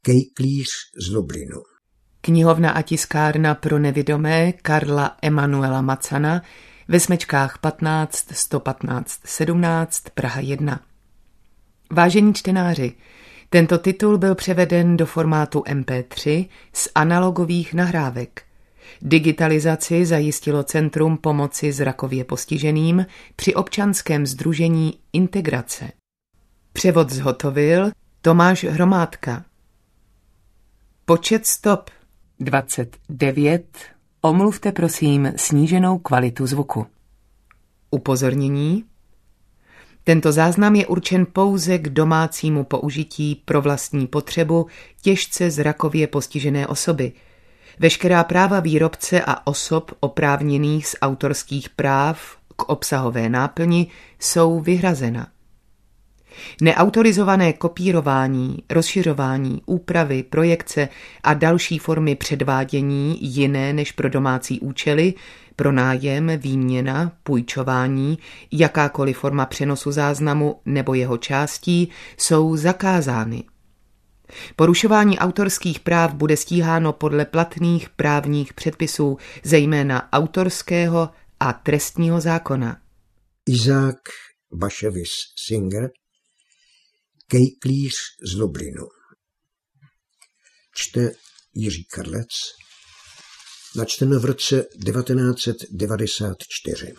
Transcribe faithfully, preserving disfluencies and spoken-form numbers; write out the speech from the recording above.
Kejklíř z Lublinu. Knihovna a tiskárna pro nevidomé Karla Emanuela Macana ve Smečkách patnáct sto patnáct sedmnáct Praha jedna. Vážení čtenáři, tento titul byl převeden do formátu em pé tři z analogových nahrávek. Digitalizaci zajistilo Centrum pomoci zrakově postiženým při občanském sdružení Integrace. Převod zhotovil Tomáš Hromádka. Počet stop dvacet devět. Omluvte prosím sníženou kvalitu zvuku. Upozornění. Tento záznam je určen pouze k domácímu použití pro vlastní potřebu těžce zrakově postižené osoby. Veškerá práva výrobce a osob oprávněných z autorských práv k obsahové náplni jsou vyhrazena. Neautorizované kopírování, rozšiřování, úpravy, projekce a další formy předvádění jiné než pro domácí účely, pronájem, výměna, půjčování, jakákoliv forma přenosu záznamu nebo jeho částí jsou zakázány. Porušování autorských práv bude stíháno podle platných právních předpisů, zejména autorského a trestního zákona. Izák Baševis Singer, Kejklíř z Lublinu. Čte Jiří Karlec. Načteno v roce devatenáct set devadesát čtyři.